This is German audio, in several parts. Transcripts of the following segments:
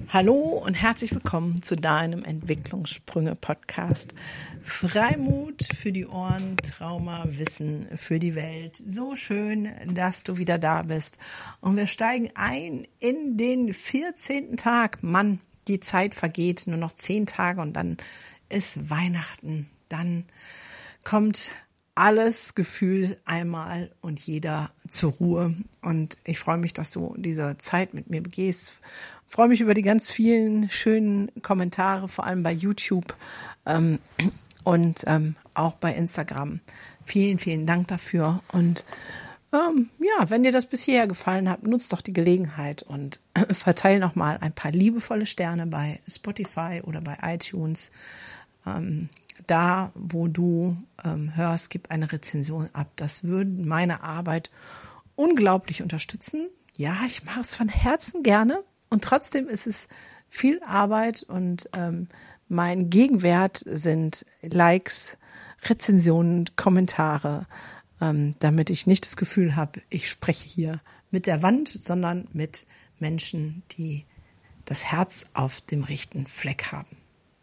Hallo und herzlich willkommen zu deinem Entwicklungssprünge-Podcast. Freimut für die Ohren, Trauma, Wissen für die Welt. So schön, dass du wieder da bist. Und wir steigen ein in den 14. Tag. Mann, die Zeit vergeht, nur noch 10 Tage und dann ist Weihnachten. Dann kommt alles Gefühl einmal und jeder zur Ruhe. Und ich freue mich, dass du diese Zeit mit mir begehst. Ich freue mich über die ganz vielen schönen Kommentare, vor allem bei YouTube und auch bei Instagram. Vielen, vielen Dank dafür. Und wenn dir das bis hierher gefallen hat, nutzt doch die Gelegenheit und verteile nochmal ein paar liebevolle Sterne bei Spotify oder bei iTunes. Da, wo du hörst, gib eine Rezension ab. Das würde meine Arbeit unglaublich unterstützen. Ja, ich mache es von Herzen gerne und trotzdem ist es viel Arbeit und mein Gegenwert sind Likes, Rezensionen, Kommentare, damit ich nicht das Gefühl habe, ich spreche hier mit der Wand, sondern mit Menschen, die das Herz auf dem rechten Fleck haben.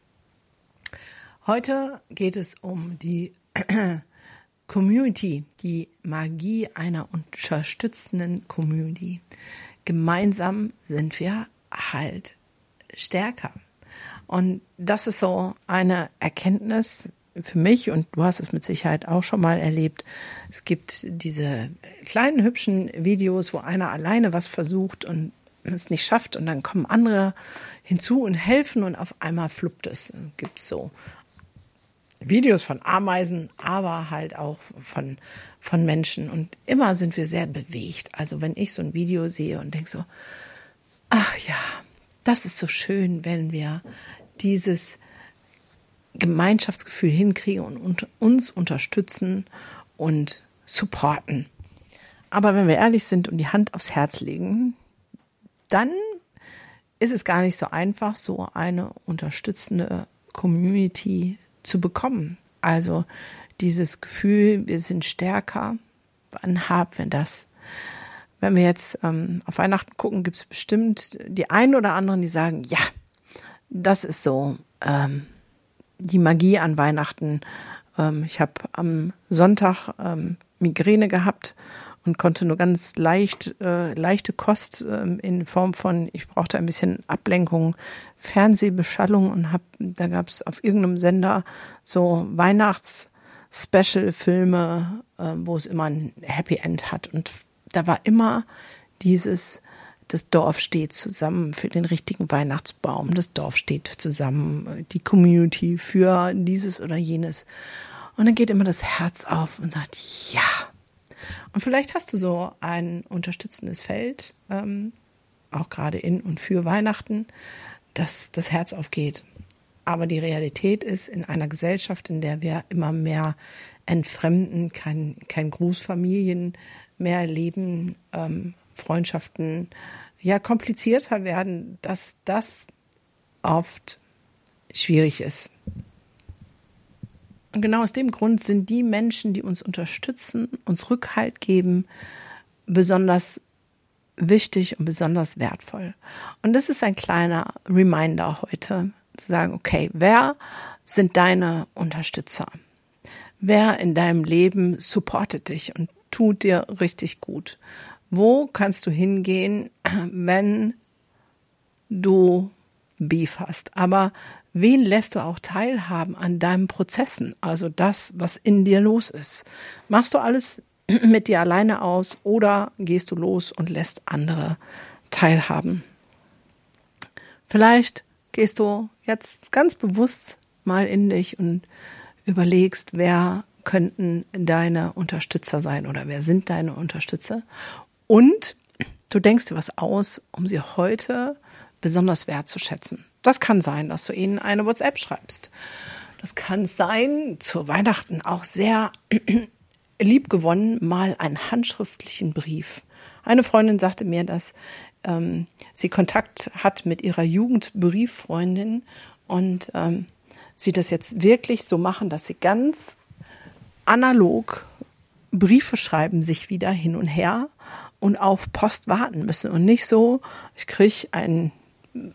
Heute geht es um die Community, die Magie einer unterstützenden Community. Gemeinsam sind wir halt stärker. Und das ist so eine Erkenntnis für mich und du hast es mit Sicherheit auch schon mal erlebt. Es gibt diese kleinen hübschen Videos, wo einer alleine was versucht und es nicht schafft und dann kommen andere hinzu und helfen und auf einmal fluppt es. Es gibt so Videos von Ameisen, aber halt auch von Menschen. Und immer sind wir sehr bewegt. Also wenn ich so ein Video sehe und denke so, ach ja, das ist so schön, wenn wir dieses Gemeinschaftsgefühl hinkriegen und uns unterstützen und supporten. Aber wenn wir ehrlich sind und die Hand aufs Herz legen, dann ist es gar nicht so einfach, so eine unterstützende Community zu bekommen. Also dieses Gefühl, wir sind stärker, wann haben wir das? Wenn wir jetzt auf Weihnachten gucken, gibt es bestimmt die einen oder anderen, die sagen, ja, das ist so die Magie an Weihnachten. Ich habe am Sonntag Migräne gehabt und konnte nur ganz leichte Kost in Form von, ich brauchte ein bisschen Ablenkung, Fernsehbeschallung und da gab es auf irgendeinem Sender so Weihnachts-Special-Filme, wo es immer ein Happy End hat. Und da war immer das Dorf steht zusammen für den richtigen Weihnachtsbaum, das Dorf steht zusammen, die Community für dieses oder jenes. Und dann geht immer das Herz auf und sagt, ja. Und vielleicht hast du so ein unterstützendes Feld, auch gerade in und für Weihnachten, dass das Herz aufgeht. Aber die Realität ist, in einer Gesellschaft, in der wir immer mehr entfremden, kein Großfamilien mehr leben, Freundschaften ja komplizierter werden, dass das oft schwierig ist. Und genau aus dem Grund sind die Menschen, die uns unterstützen, uns Rückhalt geben, besonders wichtig und besonders wertvoll. Und das ist ein kleiner Reminder heute, zu sagen, okay, wer sind deine Unterstützer? Wer in deinem Leben supportet dich und tut dir richtig gut? Wo kannst du hingehen, wenn du Beef hast? Aber wen lässt du auch teilhaben an deinen Prozessen? Also das, was in dir los ist. Machst du alles mit dir alleine aus oder gehst du los und lässt andere teilhaben? Vielleicht gehst du jetzt ganz bewusst mal in dich und überlegst, wer könnten deine Unterstützer sein oder wer sind deine Unterstützer? Und du denkst dir was aus, um sie heute besonders wertzuschätzen. Das kann sein, dass du ihnen eine WhatsApp schreibst. Das kann sein, zu Weihnachten auch sehr liebgewonnen, mal einen handschriftlichen Brief. Eine Freundin sagte mir, dass sie Kontakt hat mit ihrer Jugendbrieffreundin und sie das jetzt wirklich so machen, dass sie ganz analog Briefe schreiben, sich wieder hin und her und auf Post warten müssen und nicht so, ich kriege einen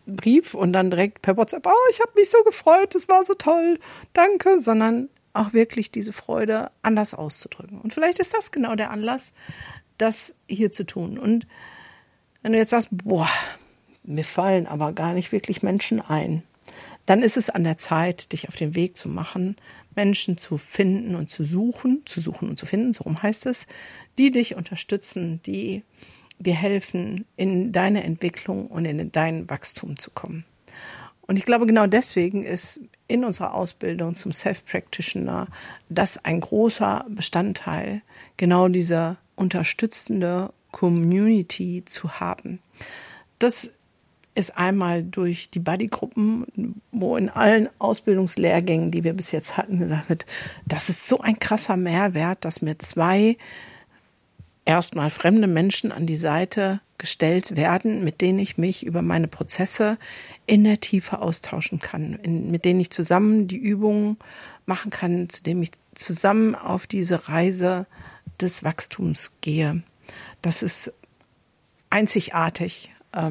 Brief und dann direkt per WhatsApp, ich habe mich so gefreut, das war so toll, danke, sondern auch wirklich diese Freude anders auszudrücken. Und vielleicht ist das genau der Anlass, das hier zu tun. Und wenn du jetzt sagst, mir fallen aber gar nicht wirklich Menschen ein, dann ist es an der Zeit, dich auf den Weg zu machen, Menschen zu finden und zu suchen und zu finden, so rum heißt es, die dich unterstützen, die dir helfen, in deine Entwicklung und in dein Wachstum zu kommen. Und ich glaube, genau deswegen ist in unserer Ausbildung zum Self-Practitioner das ein großer Bestandteil, genau diese unterstützende Community zu haben. Das ist einmal durch die Buddy-Gruppen, wo in allen Ausbildungslehrgängen, die wir bis jetzt hatten, gesagt wird, das ist so ein krasser Mehrwert, dass mir 2 erstmal fremde Menschen an die Seite gestellt werden, mit denen ich mich über meine Prozesse in der Tiefe austauschen kann, mit denen ich zusammen die Übungen machen kann, zu denen ich zusammen auf diese Reise des Wachstums gehe. Das ist einzigartig,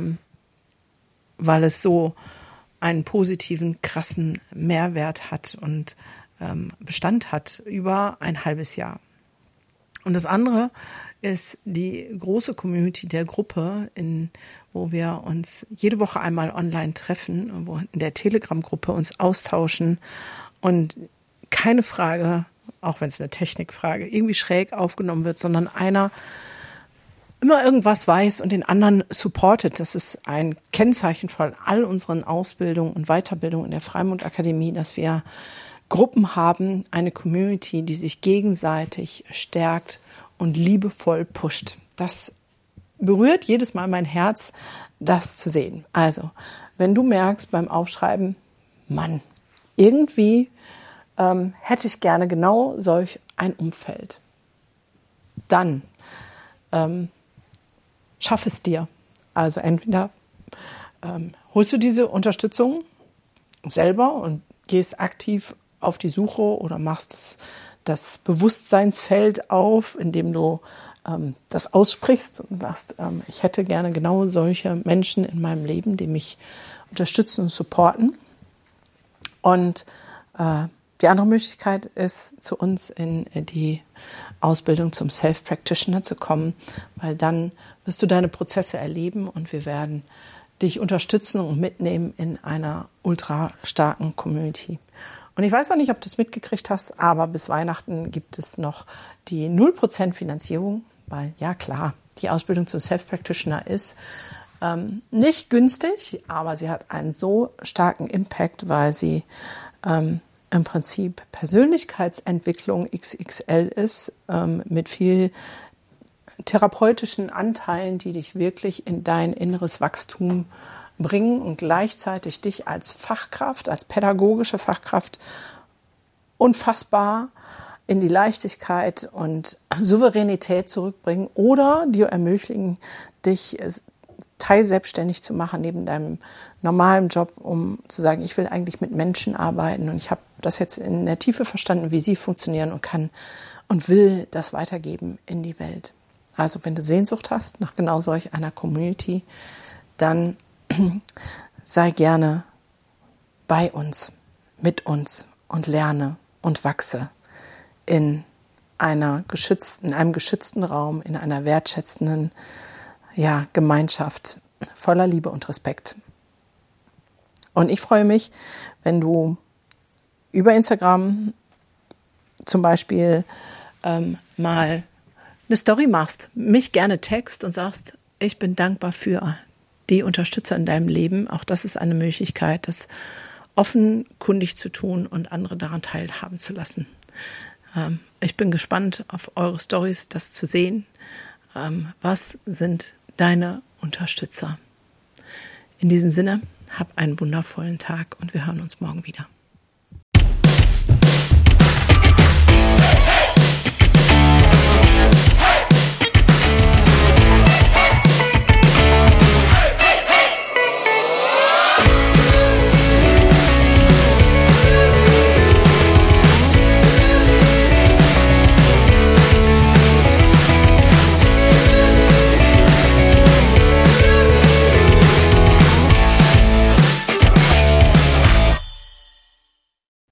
weil es so einen positiven, krassen Mehrwert hat und Bestand hat über ein halbes Jahr. Und das andere ist die große Community der Gruppe, wo wir uns jede Woche einmal online treffen, wo in der Telegram-Gruppe uns austauschen und keine Frage, auch wenn es eine Technikfrage, irgendwie schräg aufgenommen wird, sondern einer immer irgendwas weiß und den anderen supportet. Das ist ein Kennzeichen von all unseren Ausbildungen und Weiterbildungen in der Freimut-Akademie, dass wir Gruppen haben, eine Community, die sich gegenseitig stärkt und liebevoll pusht. Das berührt jedes Mal mein Herz, das zu sehen. Also, wenn du merkst beim Aufschreiben, Mann, irgendwie hätte ich gerne genau solch ein Umfeld, dann schaff es dir. Also entweder holst du diese Unterstützung selber und gehst aktiv auf die Suche oder machst das Bewusstseinsfeld auf, indem du das aussprichst und sagst, ich hätte gerne genau solche Menschen in meinem Leben, die mich unterstützen und supporten. Und die andere Möglichkeit ist, zu uns in die Ausbildung zum Self-Practitioner zu kommen, weil dann wirst du deine Prozesse erleben und wir werden dich unterstützen und mitnehmen in einer ultra starken Community. Und ich weiß noch nicht, ob du es mitgekriegt hast, aber bis Weihnachten gibt es noch die 0% Finanzierung, weil ja klar, die Ausbildung zum Self-Practitioner ist nicht günstig, aber sie hat einen so starken Impact, weil sie im Prinzip Persönlichkeitsentwicklung XXL ist, mit viel therapeutischen Anteilen, die dich wirklich in dein inneres Wachstum bringen und gleichzeitig dich als Fachkraft, als pädagogische Fachkraft unfassbar in die Leichtigkeit und Souveränität zurückbringen oder dir ermöglichen, dich teilselbstständig zu machen neben deinem normalen Job, um zu sagen, ich will eigentlich mit Menschen arbeiten und ich habe das jetzt in der Tiefe verstanden, wie sie funktionieren und kann und will das weitergeben in die Welt. Also wenn du Sehnsucht hast nach genau solch einer Community, dann sei gerne bei uns, mit uns und lerne und wachse in einem geschützten Raum, in einer wertschätzenden Gemeinschaft voller Liebe und Respekt. Und ich freue mich, wenn du über Instagram zum Beispiel mal eine Story machst, mich gerne text und sagst, ich bin dankbar für die Unterstützer in deinem Leben. Auch das ist eine Möglichkeit, das offenkundig zu tun und andere daran teilhaben zu lassen. Ich bin gespannt auf eure Stories, das zu sehen. Was sind deine Unterstützer? In diesem Sinne, hab einen wundervollen Tag und wir hören uns morgen wieder.